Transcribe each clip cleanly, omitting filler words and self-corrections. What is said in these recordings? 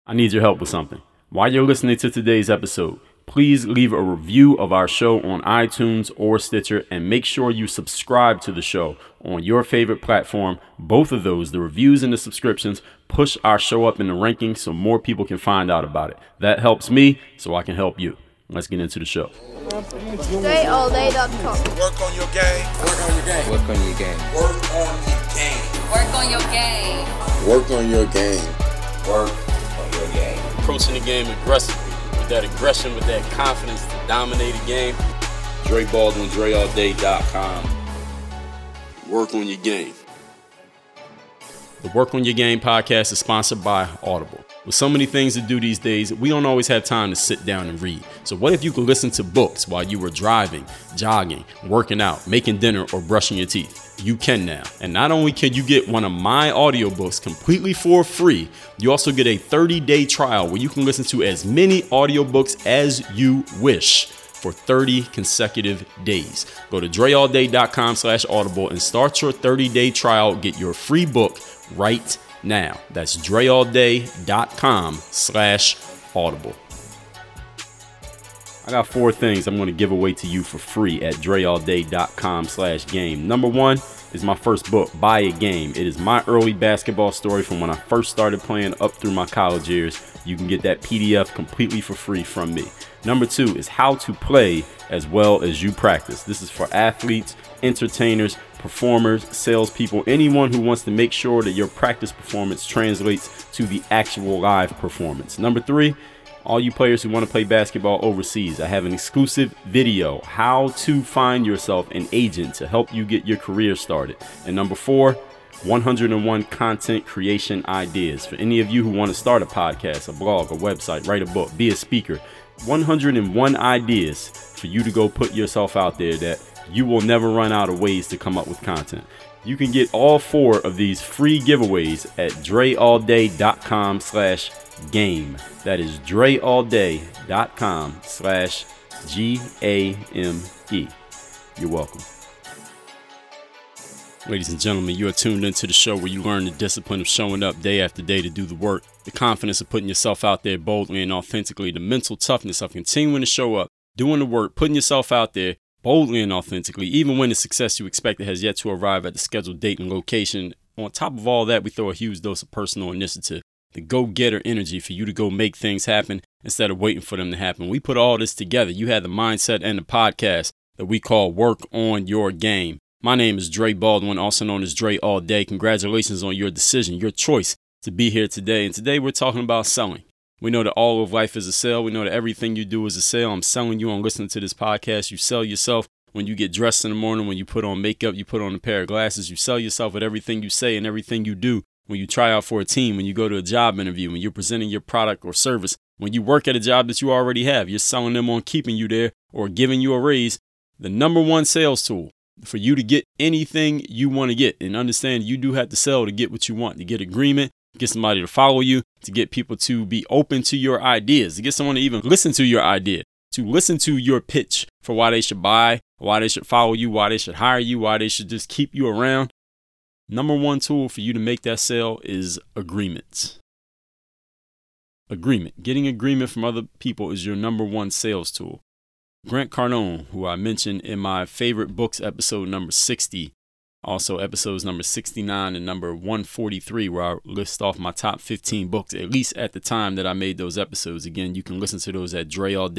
I need your help with something. While you're listening to today's episode, please leave a review of our show on iTunes or Stitcher, and make sure you subscribe to the show on your favorite platform. Both of those, the reviews and the subscriptions, push our show up in the rankings so more people can find out about it. That helps me, so I can help you. Let's get into the show. DreAllDay.com. Work on your game. Work on your game. Work on your game. Work on your game. Work on your game. Work on your game. Work on your game. Approaching the game aggressively, with that aggression, with that confidence to dominate a game. Dre Baldwin, DreAllDay.com. Work on your game. The Work on Your Game podcast is sponsored by Audible. With so many things to do these days, we don't always have time to sit down and read. So what if you could listen to books while you were driving, jogging, working out, making dinner, or brushing your teeth? You can now. And not only can you get one of my audiobooks completely for free, you also get a 30-day trial where you can listen to as many audiobooks as you wish for 30 consecutive days. Go to DreAllDay.com/audible and start your 30-day trial. Get your free book right now. That's DreAllDay.com/audible. I got 4 things I'm going to give away to you for free at DreAllDay.com/game. Number 1 is my first book, Buy a Game. It is my early basketball story from when I first started playing up through my college years. You can get that PDF completely for free from me. Number 2 is How to Play as Well as You Practice. This is for athletes, entertainers, performers, salespeople, anyone who wants to make sure that your practice performance translates to the actual live performance. Number 3, all you players who want to play basketball overseas, I have an exclusive video, How to Find Yourself an Agent to help you get your career started. And number 4, 101 content creation ideas. For any of you who want to start a podcast, a blog, a website, write a book, be a speaker, 101 ideas for you to go put yourself out there that you will never run out of ways to come up with content. You can get all 4 of these free giveaways at DreAllDay.com/game. That is DreAllDay.com/GAME. You're welcome. Ladies and gentlemen, you are tuned into the show where you learn the discipline of showing up day after day to do the work, the confidence of putting yourself out there boldly and authentically, the mental toughness of continuing to show up, doing the work, putting yourself out there boldly and authentically, even when the success you expected has yet to arrive at the scheduled date and location. On top of all that, we throw a huge dose of personal initiative, the go-getter energy for you to go make things happen instead of waiting for them to happen. We put all this together. You had the mindset and the podcast that we call Work on Your Game. My name is Dre Baldwin, also known as Dre All Day. Congratulations on your decision, your choice to be here today. And today we're talking about selling. We know that all of life is a sale. We know that everything you do is a sale. I'm selling you on listening to this podcast. You sell yourself when you get dressed in the morning, when you put on makeup, you put on a pair of glasses. You sell yourself with everything you say and everything you do. When you try out for a team, when you go to a job interview, when you're presenting your product or service, when you work at a job that you already have, you're selling them on keeping you there or giving you a raise. The number 1 sales tool for you to get anything you want to get, and understand you do have to sell to get what you want, to get agreement, to get somebody to follow you, to get people to be open to your ideas, to get someone to even listen to your idea, to listen to your pitch for why they should buy, why they should follow you, why they should hire you, why they should just keep you around. Number 1 tool for you to make that sale is agreement. Agreement. Getting agreement from other people is your number 1 sales tool. Grant Cardone, who I mentioned in my favorite books episode number 60, also episodes number 69 and number 143, where I list off my top 15 books, at least at the time that I made those episodes. Again, you can listen to those at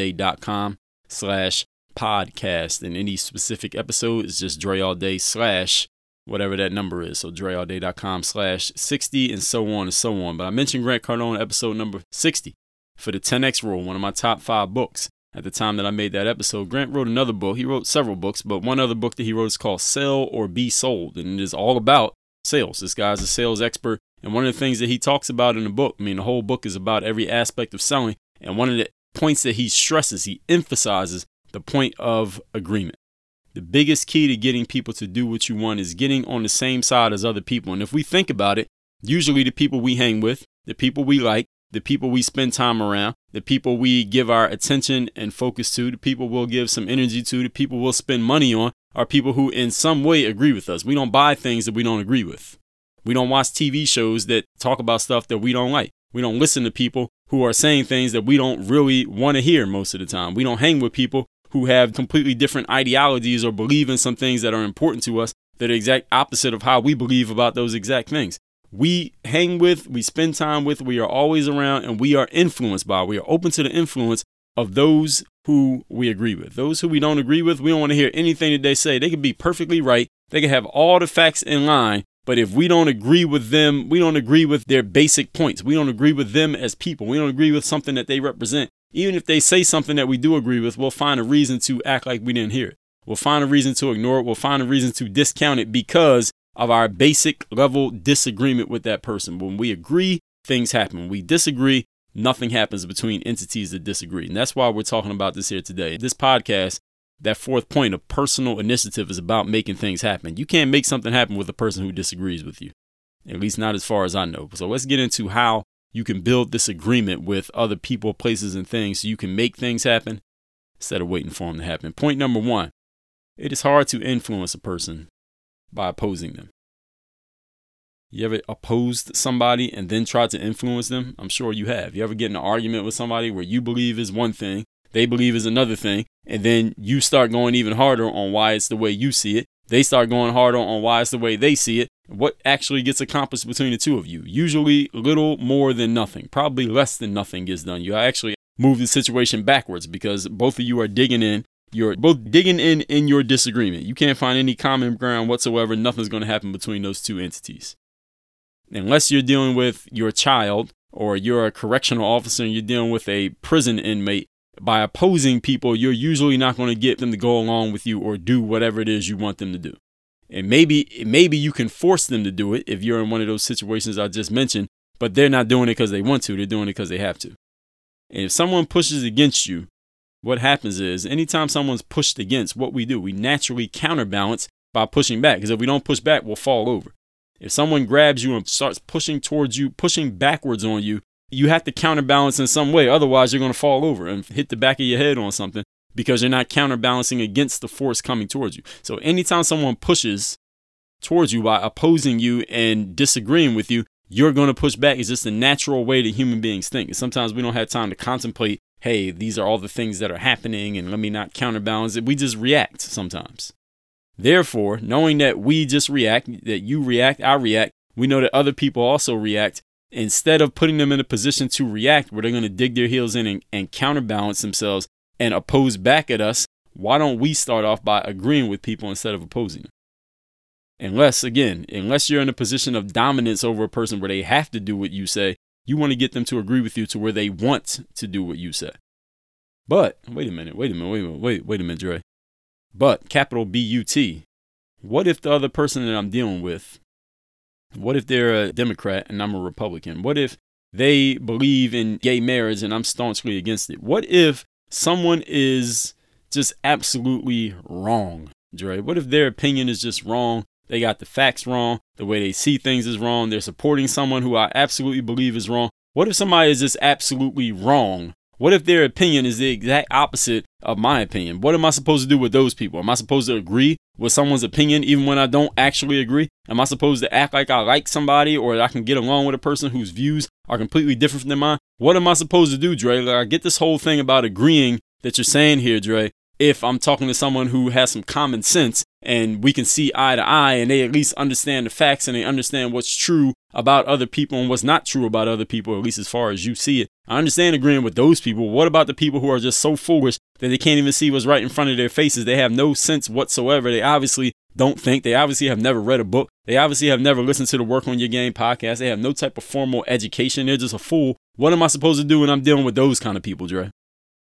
DreAllDay.com/podcast. And any specific episode is just DreAllDay/ whatever that number is. So DreAllDay.com/60 and so on and so on. But I mentioned Grant Cardone episode number 60 for the 10X Rule, one of my top 5 books. At the time that I made that episode, Grant wrote another book. He wrote several books, but one other book that he wrote is called Sell or Be Sold. And it is all about sales. This guy's a sales expert. And one of the things that he talks about in the book, the whole book is about every aspect of selling. And one of the points that he stresses, he emphasizes the point of agreement. The biggest key to getting people to do what you want is getting on the same side as other people. And if we think about it, usually the people we hang with, the people we like, the people we spend time around, the people we give our attention and focus to, the people we'll give some energy to, the people we'll spend money on are people who in some way agree with us. We don't buy things that we don't agree with. We don't watch TV shows that talk about stuff that we don't like. We don't listen to people who are saying things that we don't really want to hear most of the time. We don't hang with people who have completely different ideologies or believe in some things that are important to us that are the exact opposite of how we believe about those exact things. We hang with, we spend time with, we are always around, and we are influenced by, we are open to the influence of those who we agree with. Those who we don't agree with, we don't want to hear anything that they say. They could be perfectly right. They could have all the facts in line. But if we don't agree with them, we don't agree with their basic points. We don't agree with them as people. We don't agree with something that they represent. Even if they say something that we do agree with, we'll find a reason to act like we didn't hear it. We'll find a reason to ignore it. We'll find a reason to discount it because of our basic level disagreement with that person. When we agree, things happen. When we disagree, nothing happens between entities that disagree. And that's why we're talking about this here today. This podcast, that fourth point of personal initiative, is about making things happen. You can't make something happen with a person who disagrees with you, at least not as far as I know. So let's get into how you can build this agreement with other people, places, and things so you can make things happen instead of waiting for them to happen. Point number one, it is hard to influence a person by opposing them. You ever opposed somebody and then tried to influence them? I'm sure you have. You ever get in an argument with somebody where you believe is one thing, they believe is another thing, and then you start going even harder on why it's the way you see it. They start going harder on why it's the way they see it. What actually gets accomplished between the two of you? Usually little more than nothing. Probably less than nothing gets done. You actually move the situation backwards because both of you are digging in. You're both digging in your disagreement. You can't find any common ground whatsoever. Nothing's going to happen between those two entities. Unless you're dealing with your child or you're a correctional officer and you're dealing with a prison inmate, by opposing people, you're usually not going to get them to go along with you or do whatever it is you want them to do. And maybe you can force them to do it if you're in one of those situations I just mentioned, but they're not doing it because they want to. They're doing it because they have to. And if someone pushes against you, what happens is anytime someone's pushed against, what we do, we naturally counterbalance by pushing back. Because if we don't push back, we'll fall over. If someone grabs you and starts pushing towards you, pushing backwards on you, you have to counterbalance in some way. Otherwise, you're going to fall over and hit the back of your head on something because you're not counterbalancing against the force coming towards you. So anytime someone pushes towards you by opposing you and disagreeing with you, you're going to push back. It's just the natural way that human beings think. And sometimes we don't have time to contemplate, hey, these are all the things that are happening and let me not counterbalance it. We just react sometimes. Therefore, knowing that we just react, that you react, I react, we know that other people also react. Instead of putting them in a position to react where they're going to dig their heels in and counterbalance themselves and oppose back at us, why don't we start off by agreeing with people instead of opposing them? Unless you're in a position of dominance over a person where they have to do what you say, you want to get them to agree with you to where they want to do what you say. But, wait a minute, Dre. But, capital B-U-T, what if the other person that I'm dealing with, what if they're a Democrat and I'm a Republican? What if they believe in gay marriage and I'm staunchly against it? What if someone is just absolutely wrong, Dre? What if their opinion is just wrong? They got the facts wrong. The way they see things is wrong. They're supporting someone who I absolutely believe is wrong. What if somebody is just absolutely wrong? What if their opinion is the exact opposite of my opinion? What am I supposed to do with those people? Am I supposed to agree with someone's opinion even when I don't actually agree? Am I supposed to act like I like somebody or that I can get along with a person whose views are completely different than mine? What am I supposed to do, Dre? Like, I get this whole thing about agreeing that you're saying here, Dre, if I'm talking to someone who has some common sense and we can see eye to eye and they at least understand the facts and they understand what's true about other people and what's not true about other people, at least as far as you see it. I understand agreeing with those people. What about the people who are just so foolish that they can't even see what's right in front of their faces? They have no sense whatsoever. They obviously don't think. They obviously have never read a book. They obviously have never listened to the Work on Your Game podcast. They have no type of formal education. They're just a fool. What am I supposed to do when I'm dealing with those kind of people, Dre?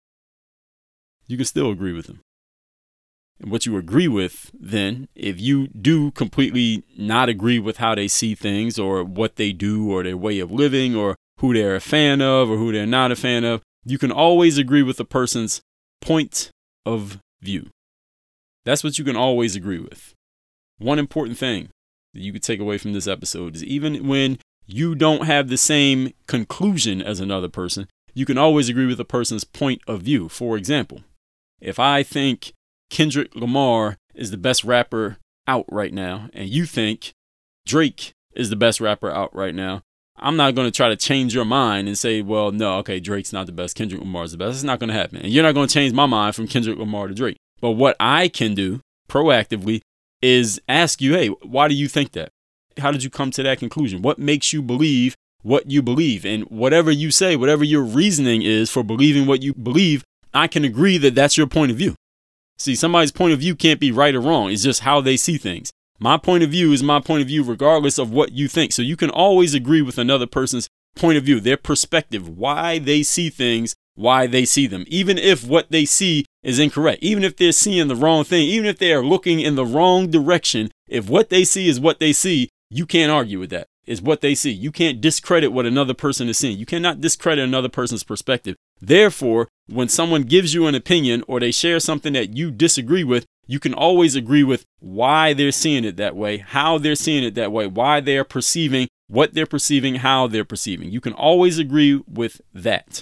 You can still agree with them. And what you agree with, then, if you do completely not agree with how they see things or what they do or their way of living or who they're a fan of or who they're not a fan of, you can always agree with a person's point of view. That's what you can always agree with. One important thing that you could take away from this episode is even when you don't have the same conclusion as another person, you can always agree with a person's point of view. For example, if I think Kendrick Lamar is the best rapper out right now, and you think Drake is the best rapper out right now, I'm not going to try to change your mind and say, well, no, okay, Drake's not the best. Kendrick Lamar is the best. It's not going to happen. And you're not going to change my mind from Kendrick Lamar to Drake. But what I can do proactively is ask you, hey, why do you think that? How did you come to that conclusion? What makes you believe what you believe? And whatever you say, whatever your reasoning is for believing what you believe, I can agree that that's your point of view. See, somebody's point of view can't be right or wrong. It's just how they see things. My point of view is my point of view regardless of what you think. So you can always agree with another person's point of view, their perspective, why they see things, why they see them, even if what they see is incorrect, even if they're seeing the wrong thing, even if they are looking in the wrong direction. If what they see is what they see, you can't argue with that. It's what they see. You can't discredit what another person is seeing. You cannot discredit another person's perspective. Therefore, when someone gives you an opinion or they share something that you disagree with, you can always agree with why they're seeing it that way, how they're seeing it that way, why they're perceiving what they're perceiving, how they're perceiving. You can always agree with that.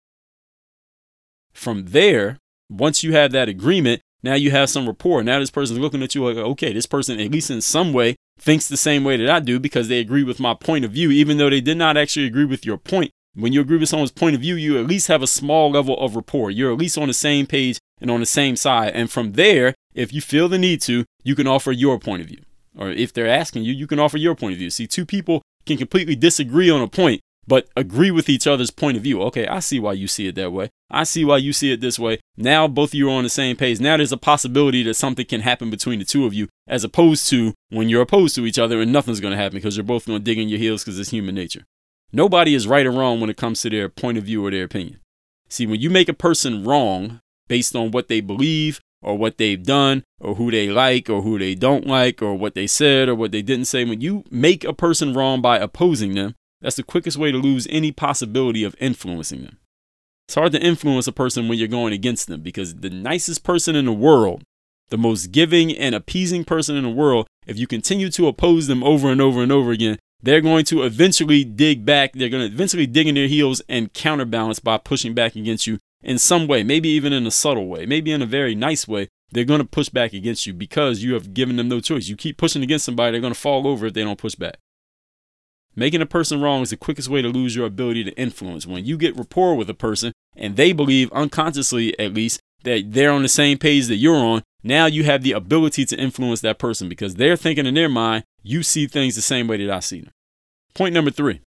From there, once you have that agreement, now you have some rapport. Now this person's looking at you like, okay, this person, at least in some way, thinks the same way that I do because they agree with my point of view, even though they did not actually agree with your point. When you agree with someone's point of view, you at least have a small level of rapport. You're at least on the same page and on the same side. And from there, if you feel the need to, you can offer your point of view. Or if they're asking you, you can offer your point of view. See, two people can completely disagree on a point, but agree with each other's point of view. Okay, I see why you see it that way. I see why you see it this way. Now both of you are on the same page. Now there's a possibility that something can happen between the two of you, as opposed to when you're opposed to each other and nothing's going to happen because you're both going to dig in your heels because it's human nature. Nobody is right or wrong when it comes to their point of view or their opinion. See, when you make a person wrong based on what they believe or what they've done or who they like or who they don't like or what they said or what they didn't say, when you make a person wrong by opposing them, that's the quickest way to lose any possibility of influencing them. It's hard to influence a person when you're going against them because the nicest person in the world, the most giving and appeasing person in the world, if you continue to oppose them over and over and over again, they're going to eventually dig back. They're going to eventually dig in their heels and counterbalance by pushing back against you in some way, maybe even in a subtle way, maybe in a very nice way. They're going to push back against you because you have given them no choice. You keep pushing against somebody, they're going to fall over if they don't push back. Making a person wrong is the quickest way to lose your ability to influence. When you get rapport with a person and they believe, unconsciously at least, that they're on the same page that you're on, now you have the ability to influence that person because they're thinking in their mind, you see things the same way that I see them. Point number 3.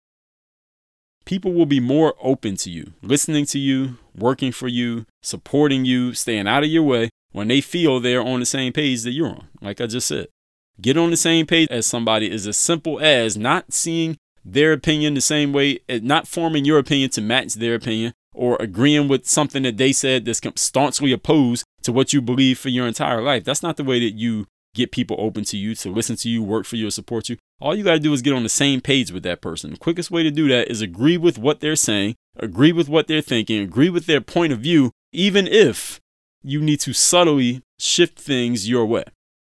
People will be more open to you, listening to you, working for you, supporting you, staying out of your way when they feel they're on the same page that you're on. Like I just said, get on the same page as somebody is as simple as not seeing their opinion the same way, not forming your opinion to match their opinion, or agreeing with something that they said that's staunchly opposed to what you believe for your entire life. That's not the way that you get people open to you, to listen to you, work for you, or support you. All you got to do is get on the same page with that person. The quickest way to do that is agree with what they're saying, agree with what they're thinking, agree with their point of view, even if you need to subtly shift things your way.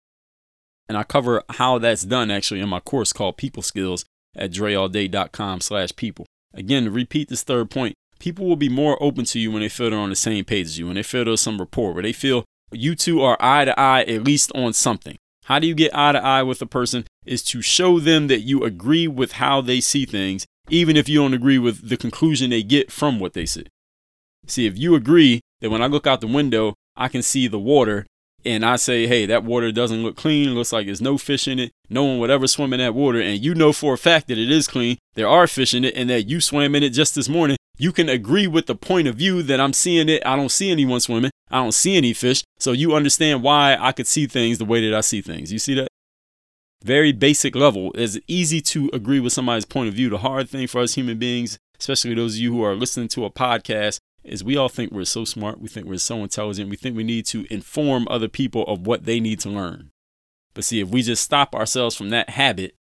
And I cover how that's done actually in my course called People Skills at dreallday.com/people. Again, to repeat this third point, people will be more open to you when they feel they're on the same page as you, when they feel there's some rapport, where they feel you two are eye to eye, at least on something. How do you get eye to eye with a person? Is to show them that you agree with how they see things, even if you don't agree with the conclusion they get from what they see. See, if you agree that when I look out the window, I can see the water, and I say, hey, that water doesn't look clean, it looks like there's no fish in it, no one would ever swim in that water, and you know for a fact that it is clean, there are fish in it, and that you swam in it just this morning, you can agree with the point of view that I'm seeing it. I don't see anyone swimming. I don't see any fish. So you understand why I could see things the way that I see things. You see that? Very basic level. It's easy to agree with somebody's point of view. The hard thing for us human beings, especially those of you who are listening to a podcast, is we all think we're so smart. We think we're so intelligent. We think we need to inform other people of what they need to learn. But see, if we just stop ourselves from that habit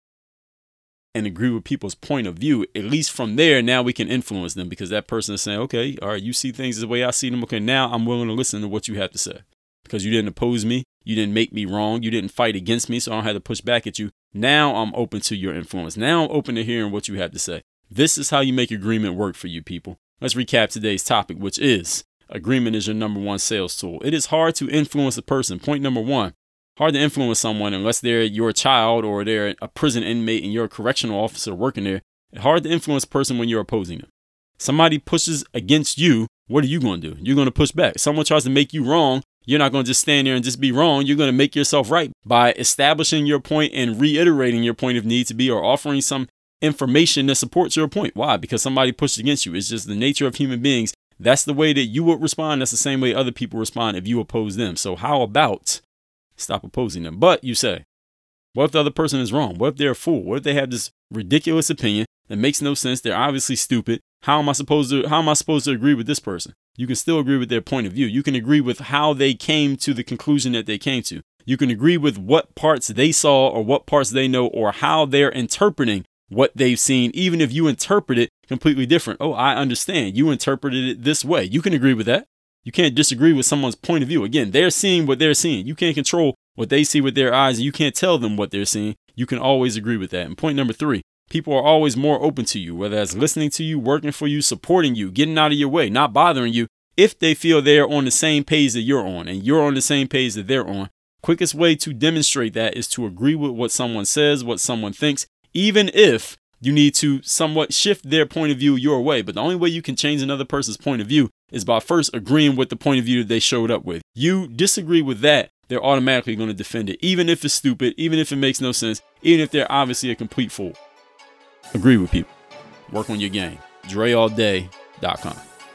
and agree with people's point of view, at least from there, now we can influence them because that person is saying, okay, all right, you see things the way I see them. Okay, now I'm willing to listen to what you have to say because you didn't oppose me. You didn't make me wrong. You didn't fight against me, so I don't have to push back at you. Now I'm open to your influence. Now I'm open to hearing what you have to say. This is how you make agreement work for you people. Let's recap today's topic, which is agreement is your number one sales tool. It is hard to influence a person. Point number 1. Hard to influence someone unless they're your child or they're a prison inmate and you're a correctional officer working there. It's hard to influence a person when you're opposing them. Somebody pushes against you, what are you going to do? You're going to push back. Someone tries to make you wrong. You're not going to just stand there and just be wrong. You're going to make yourself right by establishing your point and reiterating your point of need to be, or offering some information that supports your point. Why? Because somebody pushed against you. It's just the nature of human beings. That's the way that you would respond. That's the same way other people respond if you oppose them. So how about stop opposing them? But you say, what if the other person is wrong? What if they're a fool? What if they have this ridiculous opinion that makes no sense? They're obviously stupid. How am I supposed to agree with this person? You can still agree with their point of view. You can agree with how they came to the conclusion that they came to. You can agree with what parts they saw or what parts they know or how they're interpreting what they've seen, even if you interpret it completely different. Oh, I understand. You interpreted it this way. You can agree with that. You can't disagree with someone's point of view. Again, they're seeing what they're seeing. You can't control what they see with their eyes. And you can't tell them what they're seeing. You can always agree with that. And point number 3, people are always more open to you, whether that's listening to you, working for you, supporting you, getting out of your way, not bothering you, if they feel they're on the same page that you're on and you're on the same page that they're on. Quickest way to demonstrate that is to agree with what someone says, what someone thinks, even if you need to somewhat shift their point of view your way. But the only way you can change another person's point of view is by first agreeing with the point of view that they showed up with. You disagree with that, they're automatically going to defend it, even if it's stupid, even if it makes no sense, even if they're obviously a complete fool. Agree with people. Work on your game. DreAllDay.com.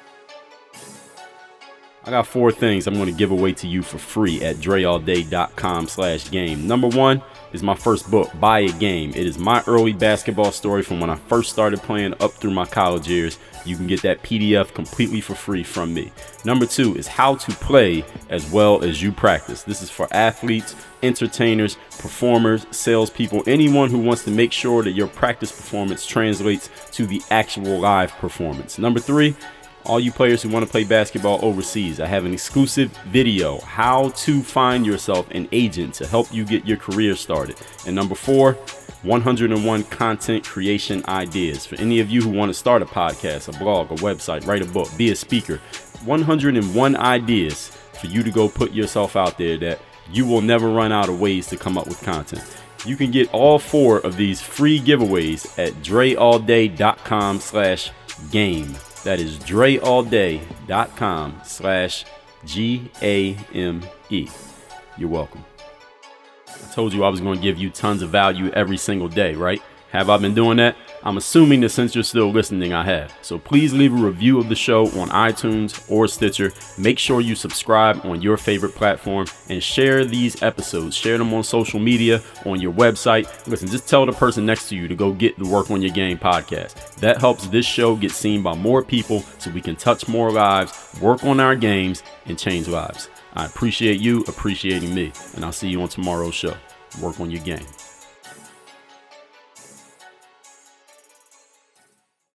I got 4 things I'm going to give away to you for free at DreAllDay.com/game. Number 1 is my first book, Buy a Game. It is my early basketball story from when I first started playing up through my college years. You can get that PDF completely for free from me. Number 2 is How to Play as Well as You Practice. This is for athletes, entertainers, performers, salespeople, anyone who wants to make sure that your practice performance translates to the actual live performance. Number 3, all you players who want to play basketball overseas, I have an exclusive video, How to Find Yourself an Agent to help you get your career started. And number 4, 101 content creation ideas. For any of you who want to start a podcast, a blog, a website, write a book, be a speaker, 101 ideas for you to go put yourself out there that you will never run out of ways to come up with content. You can get all 4 of these free giveaways at DreAllDay.com/game. That is DreAllDay.com/GAME. You're welcome. I told you I was going to give you tons of value every single day, right? Have I been doing that? I'm assuming that since you're still listening, I have. So please leave a review of the show on iTunes or Stitcher. Make sure you subscribe on your favorite platform and share these episodes. Share them on social media, on your website. Listen, just tell the person next to you to go get the Work on Your Game podcast. That helps this show get seen by more people so we can touch more lives, work on our games, and change lives. I appreciate you appreciating me, and I'll see you on tomorrow's show. Work on your game.